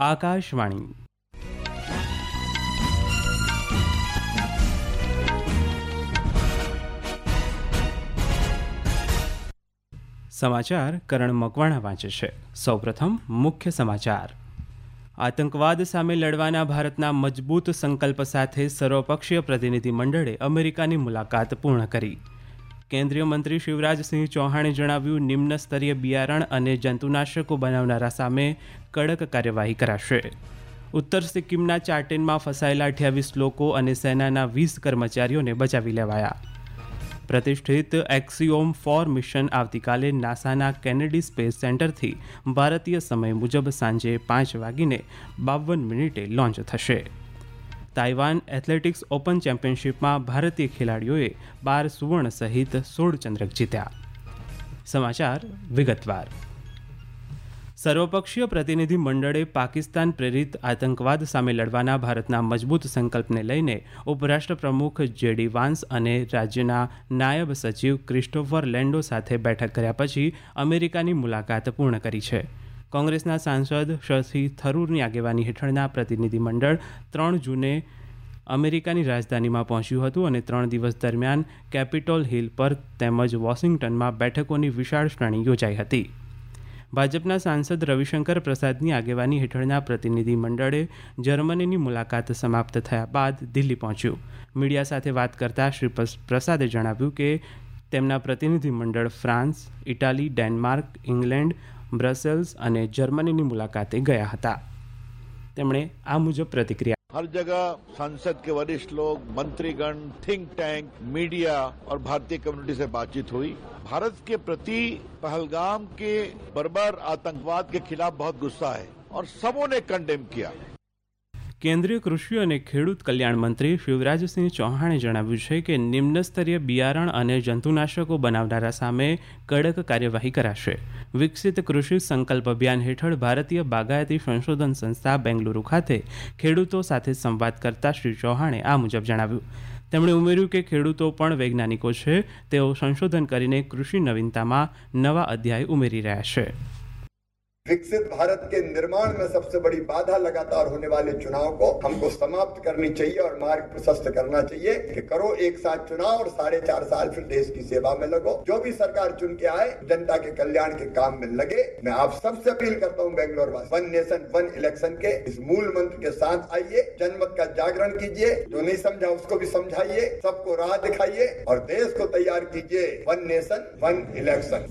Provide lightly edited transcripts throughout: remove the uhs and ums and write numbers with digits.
આકાશવાણી. સમાચાર કરણ મકવાણા વાંચે છે. સૌપ્રથમ મુખ્ય સમાચાર. આતંકવાદ સામે લડવાના ભારતના મજબૂત સંકલ્પ સાથે સર્વપક્ષીય પ્રતિનિધિ મંડળે અમેરિકાની મુલાકાત પૂર્ણ કરી. કેન્દ્રીય મંત્રી શિવરાજસિંહ ચૌહાણે જણાવ્યું, નિમ્ન સ્તરીય બિયારણ અને જંતુનાશકો બનાવનારા સામે કડક કાર્યવાહી કરાશે. ઉત્તર સિક્કિમના ચાર્ટેનમાં ફસાયેલા 28 લોકો અને સેનાના 20 કર્મચારીઓને બચાવી લેવાયા. પ્રતિષ્ઠિત એક્સિયોમ 4 મિશન આવતીકાલે નાસાના કેનેડી સ્પેસ સેન્ટરથી ભારતીય સમય મુજબ સાંજે 5:52 લોન્ચ થશે. તાઇવાન એથ્લેટિક્સ ઓપન ચેમ્પિયનશિપમાં ભારતીય ખેલાડીઓએ 12 સુવર્ણ સહિત 16 ચંદ્રક જીત્યા. સમાચાર વિગતવાર. સર્વપક્ષીય પ્રતિનિધિ મંડળે પાકિસ્તાન પ્રેરિત આતંકવાદ સામે લડવાના ભારતના મજબૂત સંકલ્પને લઈને ઉપરાષ્ટ્ર પ્રમુખ JD વાન્સ અને રાજ્યના નાયબ સચિવ ક્રિસ્ટોફર લેન્ડો સાથે બેઠક કર્યા પછી અમેરિકાની મુલાકાત પૂર્ણ કરી છે. કોંગ્રેસના સાંસદ શશી થરૂરની આગેવાની હેઠળના પ્રતિનિધિ મંડળ 3 જૂને અમેરિકાની રાજધાનીમાં પહોંચ્યું હતું અને 3 દિવસ દરમિયાન કેપિટોલ હિલ પર તેમજ વોશિંગ્ટનમાં બેઠકોની વિશાળ શ્રેણી યોજાઈ હતી. ભાજપના સાંસદ રવિશંકર પ્રસાદની આગેવાની હેઠળના પ્રતિનિધિ મંડળે જર્મનીની મુલાકાત સમાપ્ત થયા બાદ દિલ્હી પહોંચ્યું. મીડિયા સાથે વાત કરતાં શ્રી પ્રસાદે જણાવ્યું કે તેમના પ્રતિનિધિ મંડળ France, Italy, Denmark, England, Brussels અને જર્મનીની મુલાકાતે ગયા હતા. તેમણે આ મુજબ પ્રતિક્રિયા. हर जगह संसद के वरिष्ठ लोग, मंत्रीगण, थिंक टैंक, मीडिया और भारतीय कम्युनिटी से बातचीत हुई. भारत के प्रति पहलगाम के बर्बर आतंकवाद के खिलाफ बहुत गुस्सा है और सबों ने कंडेम किया. કેન્દ્રીય કૃષિ અને ખેડૂત કલ્યાણ મંત્રી શિવરાજસિંહ ચૌહાણે જણાવ્યું છે કે નિમ્ન સ્તરીય બિયારણ અને જંતુનાશકો બનાવનારા સામે કડક કાર્યવાહી કરાશે. વિકસિત કૃષિ સંકલ્પ અભિયાન હેઠળ ભારતીય બાગાયતી સંશોધન સંસ્થા બેંગલુરુ ખાતે ખેડૂતો સાથે સંવાદ કરતા શ્રી ચૌહાણે આ મુજબ જણાવ્યું. તેમણે ઉમેર્યું કે ખેડૂતો પણ વૈજ્ઞાનિકો છે. તેઓ સંશોધન કરીને કૃષિ નવીનતામાં નવા અધ્યાય ઉમેરી રહ્યા છે. विकसित भारत के निर्माण में सबसे बड़ी बाधा लगातार होने वाले चुनाव को हमको समाप्त करनी चाहिए और मार्ग प्रशस्त करना चाहिए कि करो एक साथ चुनाव और 4.5 साल फिर देश की सेवा में लगो. जो भी सरकार चुन के आए जनता के कल्याण के काम में लगे. मैं आप सबसे अपील करता हूं बेंगलोर वासी, 1 नेशन 1 इलेक्शन के इस मूल मंत्र के साथ आइए, जनमत का जागरण कीजिए. जो नहीं समझा उसको भी समझाइए, सबको राह दिखाइए और देश को तैयार कीजिए 1 नेशन 1 इलेक्शन.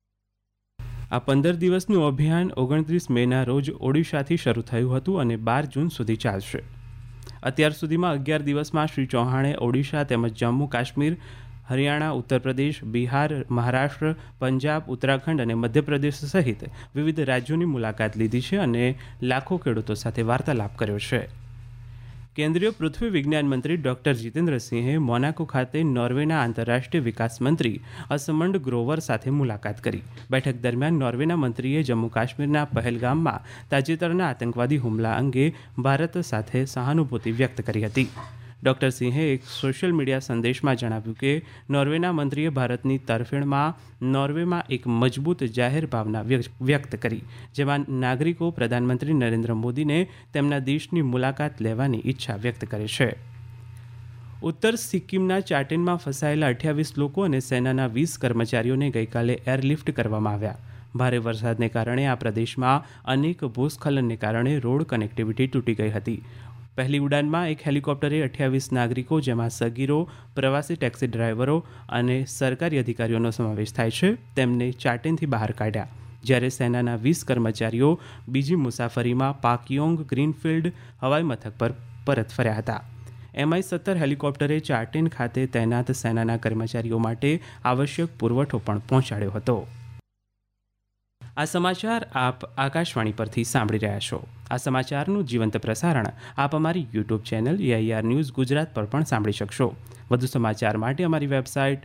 આ 15 દિવસનું અભિયાન 29 મેના રોજ ઓડિશાથી શરૂ થયું હતું અને 12 જૂન સુધી ચાલશે. અત્યાર સુધીમાં 11 દિવસમાં શ્રી ચૌહાણે ઓડિશા તેમજ જમ્મુ કાશ્મીર, હરિયાણા, ઉત્તર પ્રદેશ, બિહાર, મહારાષ્ટ્ર, પંજાબ, ઉત્તરાખંડ અને મધ્યપ્રદેશ સહિત વિવિધ રાજ્યોની મુલાકાત લીધી છે અને લાખો ખેડૂતો સાથે વાર્તાલાપ કર્યો છે. કેન્દ્રીય પૃથ્વી વિજ્ઞાન મંત્રી ડોક્ટર જીતેન્દ્રસિંહે મોનાકો ખાતે નોર્વેના આંતરરાષ્ટ્રીય વિકાસ મંત્રી અસમંડ ગ્રોવર સાથે મુલાકાત કરી. બેઠક દરમિયાન નોર્વેના મંત્રીએ જમ્મુ કાશ્મીરના પહેલગામમાં તાજેતરના આતંકવાદી હુમલા અંગે ભારત સાથે સહાનુભૂતિ વ્યક્ત કરી હતી. ડોક્ટર સિંહે એક સોશિયલ મીડિયા સંદેશમાં જણાવ્યું કે નોર્વેના મંત્રીએ ભારતની તરફેણમાં નોર્વેમાં એક મજબૂત જાહેર ભાવના વ્યક્ત કરી, જેમાં નાગરિકો પ્રધાનમંત્રી નરેન્દ્ર મોદીને તેમના દેશની મુલાકાત લેવાની ઈચ્છા વ્યક્ત કરે છે. ઉત્તર સિક્કિમના ચાર્ટેનમાં ફસાયેલા 28 લોકો અને સેનાના 20 કર્મચારીઓને ગઈકાલે એરલિફ્ટ કરવામાં આવ્યા. ભારે વરસાદને કારણે આ પ્રદેશમાં અનેક ભૂસ્ખલનને કારણે રોડ કનેક્ટિવિટી તૂટી ગઈ હતી. પહેલી ઉડાનમાં એક હેલિકોપ્ટરે 28 નાગરિકો, જેમાં સગીરો, પ્રવાસી ટેક્સી ડ્રાઈવરો અને સરકારી અધિકારીઓનો સમાવેશ થાય છે, તેમને ચાર્ટેનથી બહાર કાઢ્યા. જ્યારે સેનાના 20 કર્મચારીઓ બીજી મુસાફરીમાં પાકયોંગ ગ્રીનફિલ્ડ હવાઈ મથક પર પરત ફર્યા હતા. MI-17 હેલિકોપ્ટરે ચાર્ટેન ખાતે તૈનાત સેનાના કર્મચારીઓ માટે આવશ્યક પુરવઠો પણ પહોંચાડ્યો હતો. આ સમાચાર આપ આકાશવાણી પરથી સાંભળી રહ્યા છો. આ સમાચારનું જીવંત પ્રસારણ આપ અમારી YouTube channel AIR news Gujarat પર પણ સાંભળી શકશો. વધુ સમાચાર માટે અમારી વેબસાઇટ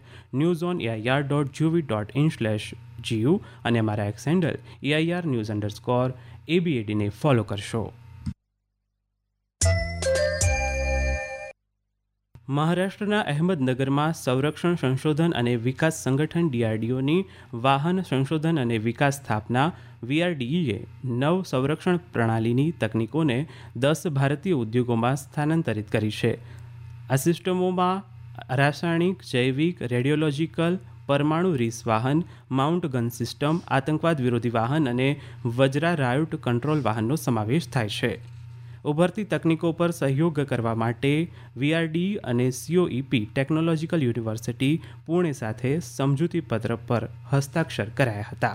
newsonair.gov.in/gu અને અમારા એક્સ હેન્ડલ AIR_news_ABAD ને ફોલો કરશો. મહારાષ્ટ્રના અહેમદનગરમાં સંરક્ષણ સંશોધન અને વિકાસ સંગઠન DRDOની વાહન સંશોધન અને વિકાસ સ્થાપના VRDE નવ સંરક્ષણ પ્રણાલીની તકનીકોને 10 ભારતીય ઉદ્યોગોમાં સ્થાનાંતરિત કરી છે. આ સિસ્ટમોમાં રાસાયણિક, જૈવિક, રેડિયોલોજીકલ, પરમાણુ રીસ વાહન, માઉન્ટ ગન સિસ્ટમ, આતંકવાદ વિરોધી વાહન અને વજ્રા રાયોટ કંટ્રોલ વાહનનો સમાવેશ થાય છે. ઉભરતી તકનીકો પર સહયોગ કરવા માટે VRDE અને COEP ટેકનોલોજીકલ યુનિવર્સિટી પુણે સાથે સમજૂતી પત્ર પર હસ્તાક્ષર કરાયા હતા.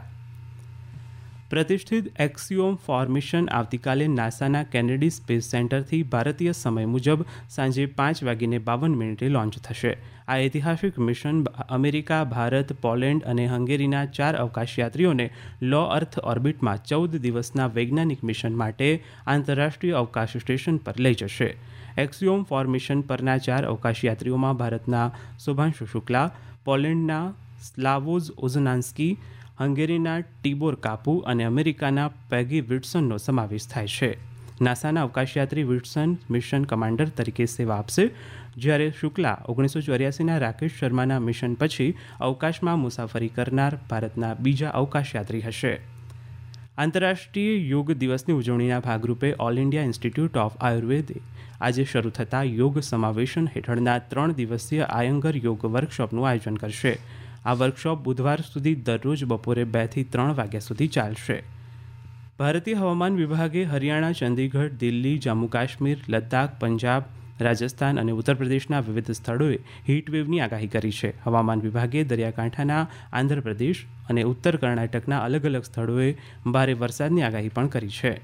પ્રતિષ્ઠિત એક્સિયોમ ફોર મિશન આવતીકાલે નાસાના કેનેડી સ્પેસ સેન્ટરથી ભારતીય સમય મુજબ સાંજે 5:52 લોન્ચ થશે. આ ઐતિહાસિક મિશન અમેરિકા, ભારત, પોલેન્ડ અને હંગેરીના 4 અવકાશયાત્રીઓને લો અર્થ ઓર્બિટમાં 14 દિવસના વૈજ્ઞાનિક મિશન માટે આંતરરાષ્ટ્રીય અવકાશ સ્ટેશન પર લઈ જશે. એક્સિયોમ ફોર મિશન પરના 4 અવકાશયાત્રીઓમાં ભારતના શુભાંશુ શુક્લા, પોલેન્ડના સ્લાવોઝ ઓઝનાન્સ્કી, હંગેરીના ટીબોર કાપુ અને અમેરિકાના પેગી વિટ્સનનો સમાવેશ થાય છે. નાસાના અવકાશયાત્રી વિટ્સન મિશન કમાન્ડર તરીકે સેવા આપશે, જ્યારે શુક્લા 1984ના રાકેશ શર્માના મિશન પછી અવકાશમાં મુસાફરી કરનાર ભારતના બીજા અવકાશયાત્રી હશે. આંતરરાષ્ટ્રીય યોગ દિવસની ઉજવણીના ભાગરૂપે ઓલ ઇન્ડિયા ઇન્સ્ટિટ્યૂટ ઓફ આયુર્વેદે આજે શરૂ થતા યોગ સમાવેશન હેઠળના 3 દિવસીય આયંગર યોગ વર્કશોપનું આયોજન કરશે. આ વર્કશોપ બુધવાર સુધી દરરોજ બપોરે 2 થી 3 વાગ્યા સુધી ચાલશે. ભારતીય હવામાન વિભાગે હરિયાણા, ચંદીગઢ, દિલ્હી, જમ્મુ કાશ્મીર, લદ્દાખ, પંજાબ, રાજસ્થાન અને ઉત્તર પ્રદેશના વિવિધ સ્થળોએ હીટવેવની આગાહી કરી છે. હવામાન વિભાગે દરિયાકાંઠાના આંધ્રપ્રદેશ અને ઉત્તર કર્ણાટકના અલગ અલગ સ્થળોએ ભારે વરસાદની આગાહી પણ કરી છે.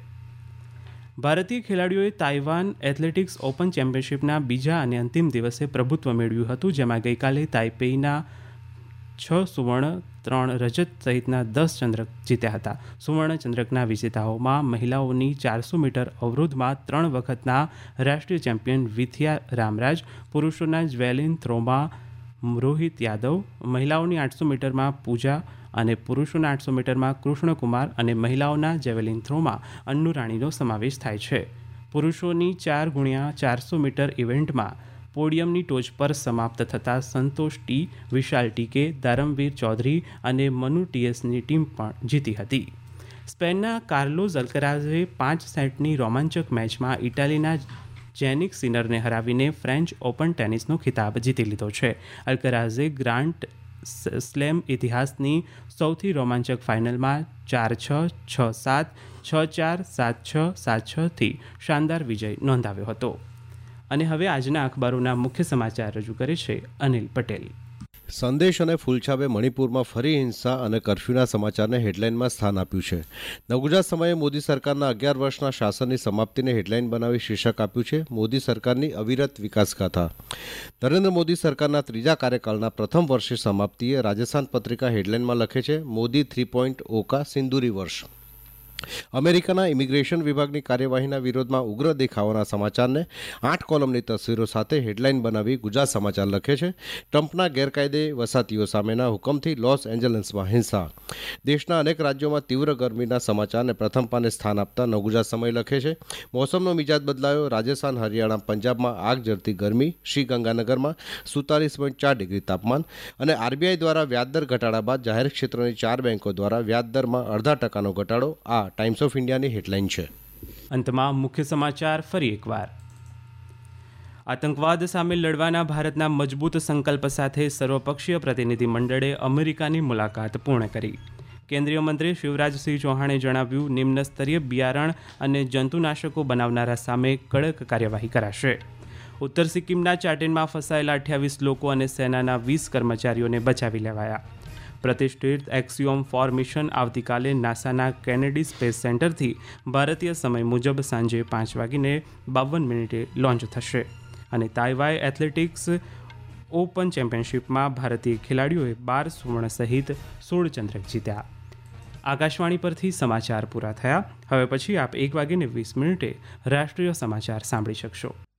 ભારતીય ખેલાડીઓએ તાઇવાન એથ્લેટિક્સ ઓપન ચેમ્પિયનશિપના બીજા અને અંતિમ દિવસે પ્રભુત્વ મેળવ્યું હતું, જેમાં ગઈકાલે તાઇપેઈના 6 સુવર્ણ, 3 રજત સહિતના 10 ચંદ્રક જીત્યા હતા. સુવર્ણ ચંદ્રકના વિજેતાઓમાં મહિલાઓની 400 મીટર અવરોધમાં 3 વખતના રાષ્ટ્રીય ચેમ્પિયન વિથિયા રામરાજ, પુરુષોના જ્વેલિન થ્રોમાં રોહિત યાદવ, મહિલાઓની 800 મીટરમાં પૂજા અને પુરુષોના 800 મીટરમાં કૃષ્ણકુમાર અને મહિલાઓના જેવેલિન થ્રોમાં અન્નુ રાણીનો સમાવેશ થાય છે. પુરુષોની 4x400 મીટર ઇવેન્ટમાં પોડિયમની ટોચ પર સમાપ્ત થતાં સંતોષ ટી, વિશાલ ટીકે, દારમવીર ચૌધરી અને મનુ TSની ટીમ પણ જીતી હતી. સ્પેનના કાર્લોસ અલ્કરાઝે 5 સેટની રોમાંચક મેચમાં ઇટાલીના જેનિક સિનરને હરાવીને ફ્રેન્ચ ઓપન ટેનિસનો ખિતાબ જીતી લીધો છે. અલ્કરાઝે ગ્રાન્ડ સ્લેમ ઇતિહાસની સૌથી રોમાંચક ફાઇનલમાં 4-6, 6-7, 6-4, 7-6, 7-6થી શાનદાર વિજય નોંધાવ્યો હતો. અને હવે આજના અખબારોના મુખ્ય સમાચાર રજૂ કરે છે અનિલ પટેલ. સંદેશ અને ફૂલછાપે મણિપુરમાં ફરી હિંસા અને કર્ફ્યુના સમાચારને હેડલાઇનમાં સ્થાન આપ્યું છે. નવગુજરાત સમયે મોદી સરકારના 11 વર્ષના શાસનની સમાપ્તિને હેડલાઇન બનાવી શીર્ષક આપ્યું છે મોદી સરકારની અવિરત વિકાસ ગાથા. નરેન્દ્ર મોદી સરકારના 3જા કાર્યકાળના પ્રથમ વર્ષે સમાપ્તિએ રાજસ્થાન પત્રિકા હેડલાઇનમાં લખે છે મોદી 3.0 કા સિંદૂરી વર્ષ. અમેરિકાના ઇમિગ્રેશન વિભાગની કાર્યવાહીના વિરોધમાં ઉગ્ર દેખાવોના સમાચારને 8 કોલમની તસવીરો સાથે હેડલાઇન બનાવી ગુજરાત સમાચાર લખે છે ટ્રમ્પના ગેરકાયદે વસાતીઓ સામેના હુકમથી લોસ એન્જલસમાં હિંસા. દેશના અનેક રાજ્યોમાં તીવ્ર ગરમીના સમાચારને પ્રથમ પાને સ્થાન આપતા નવગુજરાત સમય લખે છે મોસમનો મિજાજ બદલાયો, રાજસ્થાન, હરિયાણા, પંજાબમાં આગ ઝરતી ગરમી, શ્રી ગંગાનગરમાં 47.4 ડિગ્રી તાપમાન અને RBI દ્વારા વ્યાજદર ઘટાડા બાદ જાહેર ક્ષેત્રની 4 બેંકો દ્વારા વ્યાજદરમાં 0.5% ઘટાડો. આ ટાઈમ્સ ઓફ ઇન્ડિયાની હેડલાઇન છે. અંતમાં મુખ્ય સમાચાર ફરી એકવાર. આતંકવાદ સામે લડવાના ભારતના મજબૂત સંકલ્પ સાથે સર્વપક્ષીય પ્રતિનિધિ મંડળે અમેરિકાની મુલાકાત પૂર્ણ કરી. કેન્દ્રીય મંત્રી શિવરાજસિંહ ચૌહાણે જણાવ્યું નિમ્ન સ્તરીય બિયારણ અને જંતુનાશકો બનાવનારા સામે કડક કાર્યવાહી કરાશે. ઉત્તર સિક્કિમના ચાટેનમાં ફસાયેલા 28 લોકો અને સેનાના 20 કર્મચારીઓને બચાવી લેવાયા. પ્રતિષ્ઠિત એક્સિયોમ ફોર મિશન આવતીકાલે નાસાના કેનેડી સ્પેસ સેન્ટરથી ભારતીય સમય મુજબ સાંજે 5:52 લોન્ચ થશે. અને તાઇવાન એથ્લેટિક્સ ઓપન ચેમ્પિયનશિપમાં ભારતીય ખેલાડીઓએ 12 સુવર્ણ સહિત 16 ચંદ્રક જીત્યા. આકાશવાણી પરથી સમાચાર પૂરા થયા. હવે પછી આપ 1:20 રાષ્ટ્રીય સમાચાર સાંભળી શકશો.